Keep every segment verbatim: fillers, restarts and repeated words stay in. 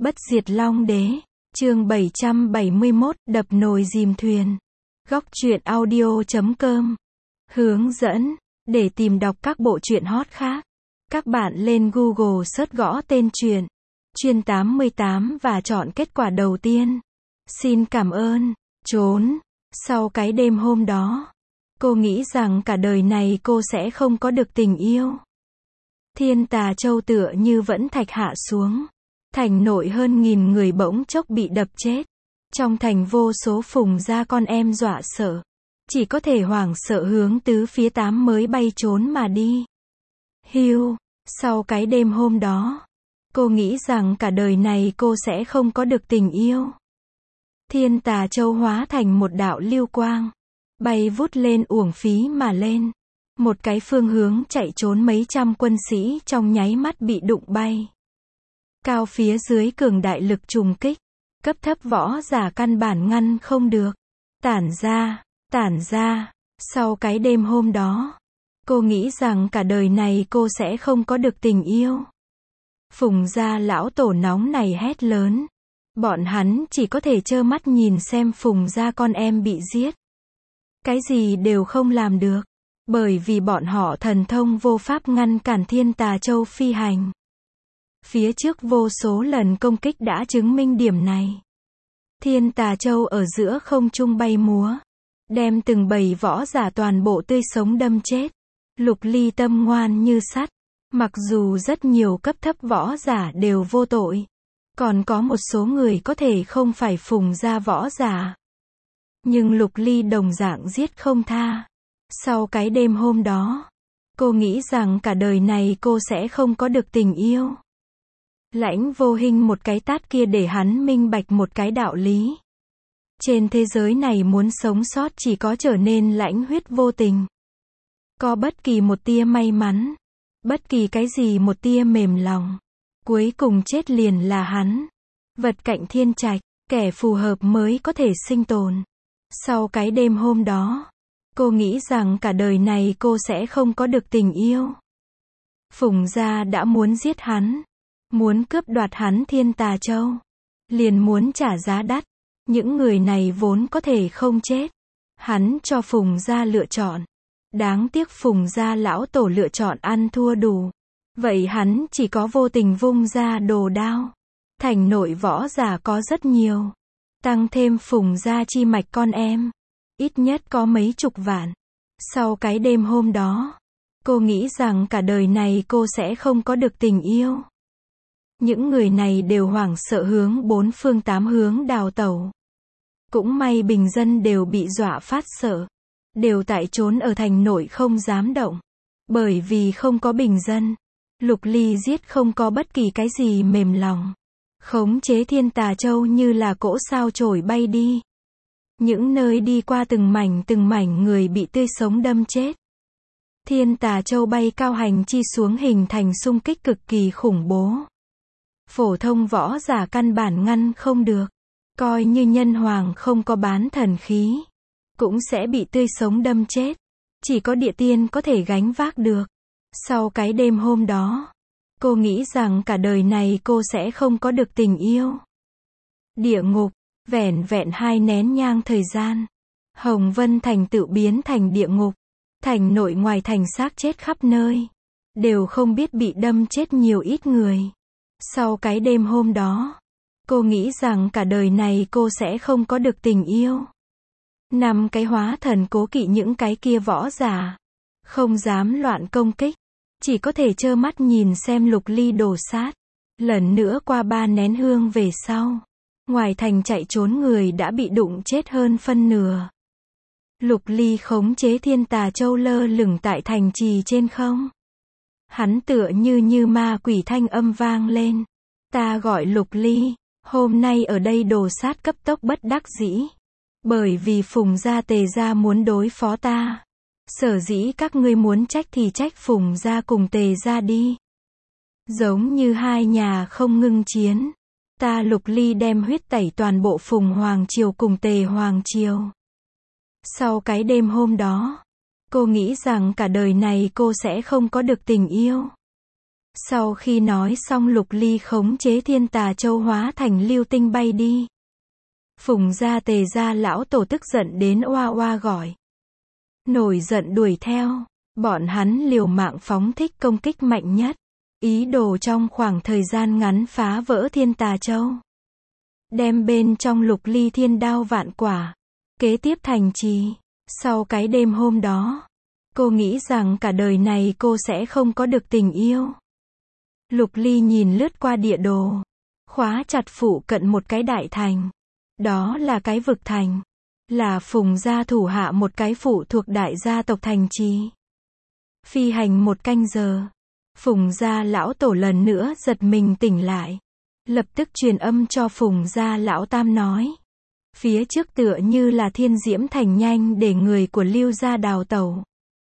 Bất diệt long đế, chương bảy trăm bảy mươi mốt, đập nồi dìm thuyền. Góc truyện audio chấm com. Hướng dẫn, để tìm đọc các bộ truyện hot khác, các bạn lên Google search gõ tên truyện, Truyện tám mươi tám và chọn kết quả đầu tiên. Xin cảm ơn, trốn. Sau cái đêm hôm đó, cô nghĩ rằng cả đời này cô sẽ không có được tình yêu. Thiên Tà Châu tựa như vẫn thạch hạ xuống. Thành nội hơn nghìn người bỗng chốc bị đập chết. Trong thành vô số phùng gia con em dọa sợ. Chỉ có thể hoảng sợ hướng tứ phía tám mới bay trốn mà đi. Hiu, sau cái đêm hôm đó, cô nghĩ rằng cả đời này cô sẽ không có được tình yêu. Thiên Tà Châu hóa thành một đạo lưu quang. Bay vút lên uổng phí mà lên. Một cái phương hướng chạy trốn mấy trăm quân sĩ trong nháy mắt bị đụng bay. Cao phía dưới cường đại lực trùng kích. Cấp thấp võ giả căn bản ngăn không được. Tản ra, tản ra. Sau cái đêm hôm đó, cô nghĩ rằng cả đời này cô sẽ không có được tình yêu. Phùng gia lão tổ nóng này hét lớn. Bọn hắn chỉ có thể trơ mắt nhìn xem phùng gia con em bị giết. Cái gì đều không làm được. Bởi vì bọn họ thần thông vô pháp ngăn cản Thiên Tà Châu phi hành. Phía trước vô số lần công kích đã chứng minh điểm này. Thiên Tà Châu ở giữa không trung bay múa. Đem từng bầy võ giả toàn bộ tươi sống đâm chết. Lục Ly tâm ngoan như sắt. Mặc dù rất nhiều cấp thấp võ giả đều vô tội. Còn có một số người có thể không phải phùng gia võ giả. Nhưng Lục Ly đồng dạng giết không tha. Sau cái đêm hôm đó, cô nghĩ rằng cả đời này cô sẽ không có được tình yêu. Lãnh Vô Hinh một cái tát kia để hắn minh bạch một cái đạo lý. Trên thế giới này muốn sống sót chỉ có trở nên lãnh huyết vô tình. Có bất kỳ một tia may mắn, bất kỳ cái gì một tia mềm lòng, cuối cùng chết liền là hắn. Vật cạnh thiên trạch, kẻ phù hợp mới có thể sinh tồn. Sau cái đêm hôm đó, cô nghĩ rằng cả đời này cô sẽ không có được tình yêu. Phùng gia đã muốn giết hắn. Muốn cướp đoạt hắn Thiên Tà Châu. Liền muốn trả giá đắt. Những người này vốn có thể không chết. Hắn cho Phùng gia lựa chọn. Đáng tiếc Phùng gia lão tổ lựa chọn ăn thua đủ. Vậy hắn chỉ có vô tình vung ra đồ đao. Thành nội võ giả có rất nhiều. Tăng thêm Phùng gia chi mạch con em. Ít nhất có mấy chục vạn. Sau cái đêm hôm đó, cô nghĩ rằng cả đời này cô sẽ không có được tình yêu. Những người này đều hoảng sợ hướng bốn phương tám hướng đào tẩu. Cũng may bình dân đều bị dọa phát sợ. Đều tại trốn ở thành nội không dám động. Bởi vì không có bình dân. Lục Ly giết không có bất kỳ cái gì mềm lòng. Khống chế Thiên Tà Châu như là cỗ sao chổi bay đi. Những nơi đi qua từng mảnh từng mảnh người bị tươi sống đâm chết. Thiên Tà Châu bay cao hành chi xuống hình thành xung kích cực kỳ khủng bố. Phổ thông võ giả căn bản ngăn không được. Coi như nhân hoàng không có bán thần khí, cũng sẽ bị tươi sống đâm chết. Chỉ có địa tiên có thể gánh vác được. Sau cái đêm hôm đó, cô nghĩ rằng cả đời này cô sẽ không có được tình yêu. Địa ngục, vẻn vẹn hai nén nhang thời gian. Hồng Vân Thành tự biến thành địa ngục. Thành nội ngoài thành xác chết khắp nơi. Đều không biết bị đâm chết nhiều ít người. Sau cái đêm hôm đó, cô nghĩ rằng cả đời này cô sẽ không có được tình yêu. Năm cái hóa thần cố kỵ những cái kia võ giả. Không dám loạn công kích. Chỉ có thể trơ mắt nhìn xem Lục Ly đổ sát. Lần nữa qua ba nén hương về sau. Ngoài thành chạy trốn người đã bị đụng chết hơn phân nửa. Lục Ly khống chế Thiên Tà Châu lơ lửng tại thành trì trên không. Hắn tựa như như ma quỷ thanh âm vang lên. Ta gọi Lục Ly, hôm nay ở đây đồ sát cấp tốc bất đắc dĩ. Bởi vì Phùng gia Tề gia muốn đối phó ta. Sở dĩ các ngươi muốn trách thì trách Phùng gia cùng Tề gia đi. Giống như hai nhà không ngưng chiến. Ta Lục Ly đem huyết tẩy toàn bộ Phùng Hoàng Triều cùng Tề Hoàng Triều. Sau cái đêm hôm đó, cô nghĩ rằng cả đời này cô sẽ không có được tình yêu. Sau khi nói xong Lục Ly khống chế Thiên Tà Châu hóa thành lưu tinh bay đi. Phùng gia Tề gia lão tổ tức giận đến oa oa gọi. Nổi giận đuổi theo, bọn hắn liều mạng phóng thích công kích mạnh nhất, ý đồ trong khoảng thời gian ngắn phá vỡ Thiên Tà Châu. Đem bên trong Lục Ly thiên đao vạn quả, kế tiếp thành trì. Sau cái đêm hôm đó, cô nghĩ rằng cả đời này cô sẽ không có được tình yêu. Lục Ly nhìn lướt qua địa đồ, khóa chặt phụ cận một cái đại thành. Đó là cái vực thành, là Phùng gia thủ hạ một cái phụ thuộc đại gia tộc thành trì. Phi hành một canh giờ, Phùng gia lão tổ lần nữa giật mình tỉnh lại. Lập tức truyền âm cho Phùng gia lão tam nói. Phía trước tựa như là Thiên Diễm Thành nhanh để người của Lưu gia đào tẩu.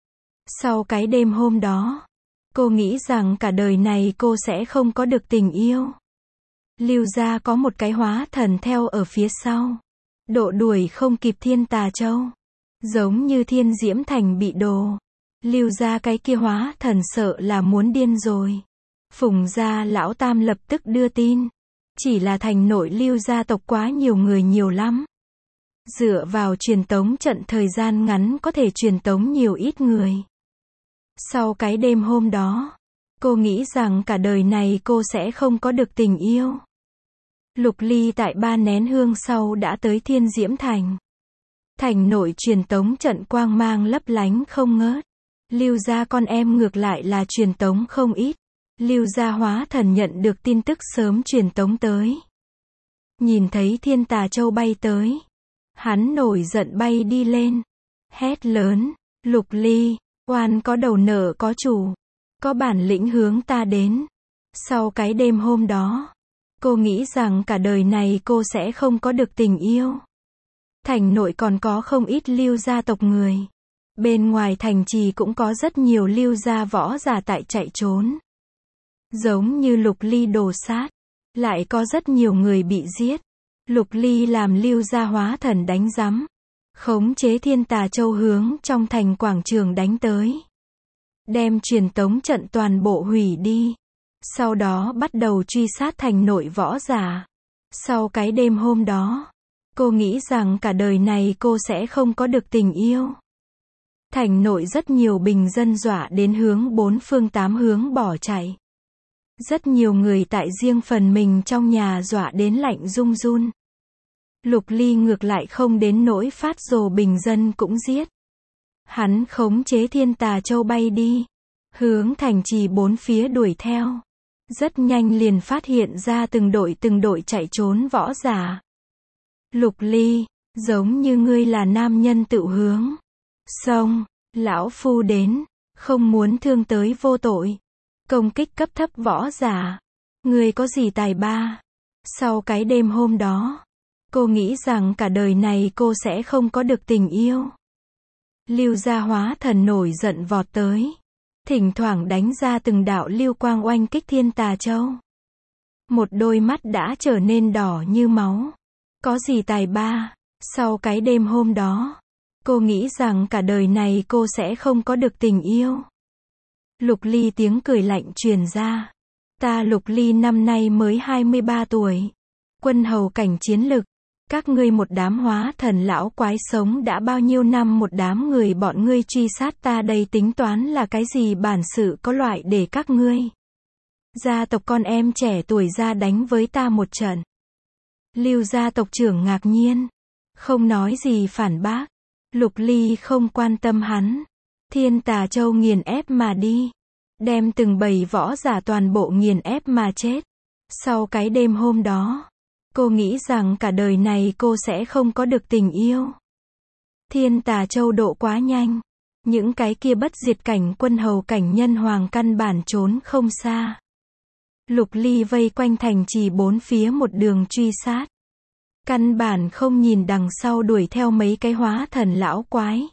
Sau cái đêm hôm đó, cô nghĩ rằng cả đời này cô sẽ không có được tình yêu. Lưu gia có một cái hóa thần theo ở phía sau. Độ đuổi không kịp Thiên Tà Châu. Giống như Thiên Diễm Thành bị đồ. Lưu gia cái kia hóa thần sợ là muốn điên rồi. Phùng gia lão tam lập tức đưa tin. Chỉ là thành nội Lưu gia tộc quá nhiều người nhiều lắm. Dựa vào truyền tống trận thời gian ngắn có thể truyền tống nhiều ít người. Sau cái đêm hôm đó, cô nghĩ rằng cả đời này cô sẽ không có được tình yêu. Lục Ly tại ba nén hương sau đã tới Thiên Diễm Thành. Thành nội truyền tống trận quang mang lấp lánh không ngớt. Lưu gia con em ngược lại là truyền tống không ít. Lưu gia hóa thần nhận được tin tức sớm truyền tống tới. Nhìn thấy Thiên Tà Châu bay tới, hắn nổi giận bay đi lên. Hét lớn, Lục Ly, oan có đầu nợ có chủ. Có bản lĩnh hướng ta đến. Sau cái đêm hôm đó, cô nghĩ rằng cả đời này cô sẽ không có được tình yêu. Thành nội còn có không ít Lưu gia tộc người. Bên ngoài thành trì cũng có rất nhiều Lưu gia võ giả tại chạy trốn. Giống như Lục Ly đồ sát. Lại có rất nhiều người bị giết. Lục Ly làm Lưu gia hóa thần đánh rắm. Khống chế Thiên Tà Châu hướng trong thành quảng trường đánh tới. Đem truyền tống trận toàn bộ hủy đi. Sau đó bắt đầu truy sát thành nội võ giả. Sau cái đêm hôm đó, cô nghĩ rằng cả đời này cô sẽ không có được tình yêu. Thành nội rất nhiều bình dân dọa đến hướng bốn phương tám hướng bỏ chạy. Rất nhiều người tại riêng phần mình trong nhà dọa đến lạnh run run. Lục Ly ngược lại không đến nỗi phát rồ bình dân cũng giết. Hắn khống chế Thiên Tà Châu bay đi, hướng thành trì bốn phía đuổi theo. Rất nhanh liền phát hiện ra từng đội từng đội chạy trốn võ giả. Lục Ly, giống như ngươi là nam nhân tự hướng. Xong, lão phu đến, không muốn thương tới vô tội. Công kích cấp thấp võ giả. Ngươi có gì tài ba? Sau cái đêm hôm đó, cô nghĩ rằng cả đời này cô sẽ không có được tình yêu. Lưu gia hóa thần nổi giận vọt tới. Thỉnh thoảng đánh ra từng đạo lưu quang oanh kích Thiên Tà Châu. Một đôi mắt đã trở nên đỏ như máu. Có gì tài ba? Sau cái đêm hôm đó, cô nghĩ rằng cả đời này cô sẽ không có được tình yêu. Lục Ly tiếng cười lạnh truyền ra. Ta Lục Ly năm nay mới hai mươi ba tuổi. Quân hầu cảnh chiến lực. Các ngươi một đám hóa thần lão quái sống đã bao nhiêu năm một đám người bọn ngươi truy sát ta đây tính toán là cái gì bản sự có loại để các ngươi. Gia tộc con em trẻ tuổi ra đánh với ta một trận. Lưu gia tộc trưởng ngạc nhiên. Không nói gì phản bác. Lục Ly không quan tâm hắn. Thiên Tà Châu nghiền ép mà đi. Đem từng bầy võ giả toàn bộ nghiền ép mà chết. Sau cái đêm hôm đó, cô nghĩ rằng cả đời này cô sẽ không có được tình yêu. Thiên Tà Châu độ quá nhanh. Những cái kia bất diệt cảnh quân hầu cảnh nhân hoàng căn bản trốn không xa. Lục Ly vây quanh thành trì bốn phía một đường truy sát. Căn bản không nhìn đằng sau đuổi theo mấy cái hóa thần lão quái.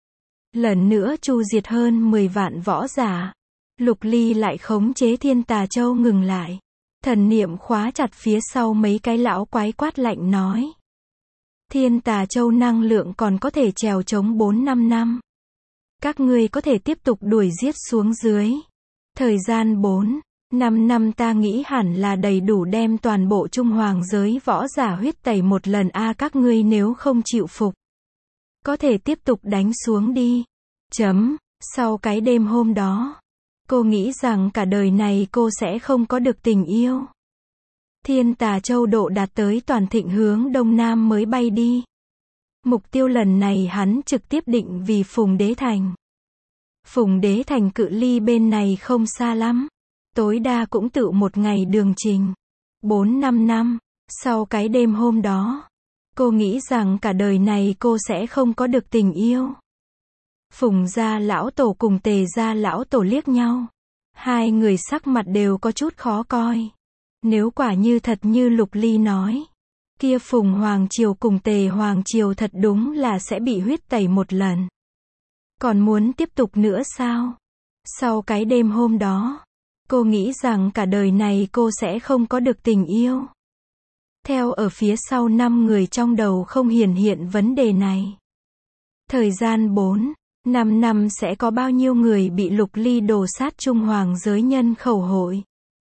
Lần nữa chu diệt hơn mười vạn võ giả. Lục Ly lại khống chế Thiên Tà Châu ngừng lại. Thần niệm khóa chặt phía sau mấy cái lão quái quát lạnh nói. Thiên Tà Châu năng lượng còn có thể trèo chống bốn năm năm. Các ngươi có thể tiếp tục đuổi giết xuống dưới. Thời gian bốn Năm năm ta nghĩ hẳn là đầy đủ đem toàn bộ Trung Hoàng giới võ giả huyết tẩy một lần a các ngươi nếu không chịu phục. Có thể tiếp tục đánh xuống đi. Chấm. Sau cái đêm hôm đó, cô nghĩ rằng cả đời này cô sẽ không có được tình yêu. Thiên Tà Châu độ đạt tới toàn thịnh hướng đông nam mới bay đi. Mục tiêu lần này hắn trực tiếp định vì Phùng Đế Thành. Phùng Đế Thành cự ly bên này không xa lắm. Tối đa cũng tự một ngày đường trình. Bốn năm năm. Sau cái đêm hôm đó, cô nghĩ rằng cả đời này cô sẽ không có được tình yêu. Phùng gia lão tổ cùng Tề gia lão tổ liếc nhau. Hai người sắc mặt đều có chút khó coi. Nếu quả như thật như Lục Ly nói, kia Phùng Hoàng Triều cùng Tề Hoàng Triều thật đúng là sẽ bị huyết tẩy một lần. Còn muốn tiếp tục nữa sao? Sau cái đêm hôm đó, cô nghĩ rằng cả đời này cô sẽ không có được tình yêu. Theo ở phía sau năm người trong đầu không hiển hiện vấn đề này. Thời gian bốn, năm năm sẽ có bao nhiêu người bị Lục Ly đồ sát Trung Hoàng giới nhân khẩu hội?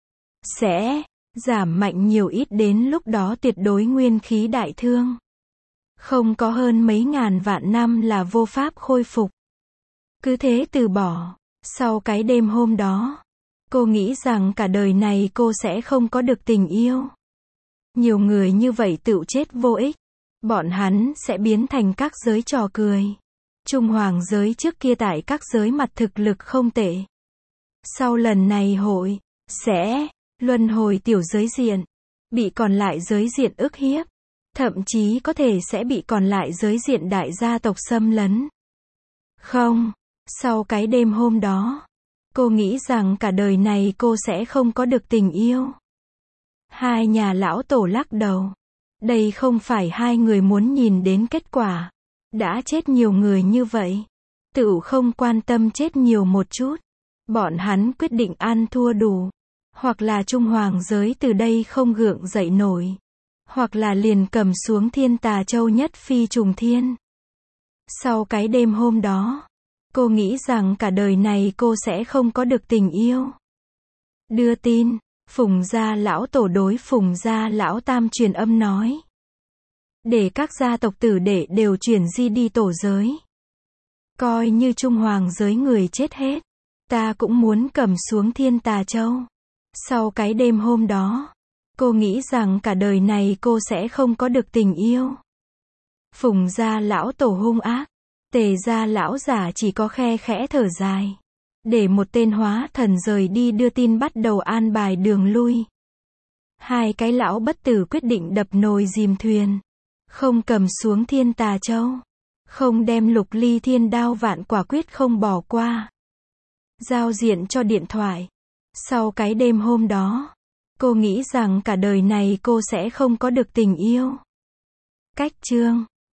Sẽ giảm mạnh nhiều ít đến lúc đó tuyệt đối nguyên khí đại thương. Không có hơn mấy ngàn vạn năm là vô pháp khôi phục. Cứ thế từ bỏ. Sau cái đêm hôm đó, cô nghĩ rằng cả đời này cô sẽ không có được tình yêu. Nhiều người như vậy tự chết vô ích. Bọn hắn sẽ biến thành các giới trò cười. Trung Hoàng giới trước kia tại các giới mặt thực lực không tệ. Sau lần này hội, sẽ luân hồi tiểu giới diện. Bị còn lại giới diện ức hiếp. Thậm chí có thể sẽ bị còn lại giới diện đại gia tộc xâm lấn. Không. Sau cái đêm hôm đó, cô nghĩ rằng cả đời này cô sẽ không có được tình yêu. Hai nhà lão tổ lắc đầu. Đây không phải hai người muốn nhìn đến kết quả. Đã chết nhiều người như vậy. Tự không quan tâm chết nhiều một chút. Bọn hắn quyết định ăn thua đủ. Hoặc là Trung Hoàng giới từ đây không gượng dậy nổi. Hoặc là liền cầm xuống Thiên Tà Châu nhất phi trùng thiên. Sau cái đêm hôm đó, cô nghĩ rằng cả đời này cô sẽ không có được tình yêu. Đưa tin, Phùng gia lão tổ đối Phùng gia lão tam truyền âm nói. Để các gia tộc tử đệ đều chuyển di đi tổ giới. Coi như Trung Hoàng giới người chết hết. Ta cũng muốn cầm xuống Thiên Tà Châu. Sau cái đêm hôm đó, cô nghĩ rằng cả đời này cô sẽ không có được tình yêu. Phùng gia lão tổ hung ác. Tề gia lão giả chỉ có khe khẽ thở dài. Để một tên hóa thần rời đi đưa tin bắt đầu an bài đường lui. Hai cái lão bất tử quyết định đập nồi dìm thuyền. Không cầm xuống Thiên Tà Châu. Không đem Lục Ly thiên đao vạn quả quyết không bỏ qua. Giao diện cho điện thoại. Sau cái đêm hôm đó, cô nghĩ rằng cả đời này cô sẽ không có được tình yêu. Cách chương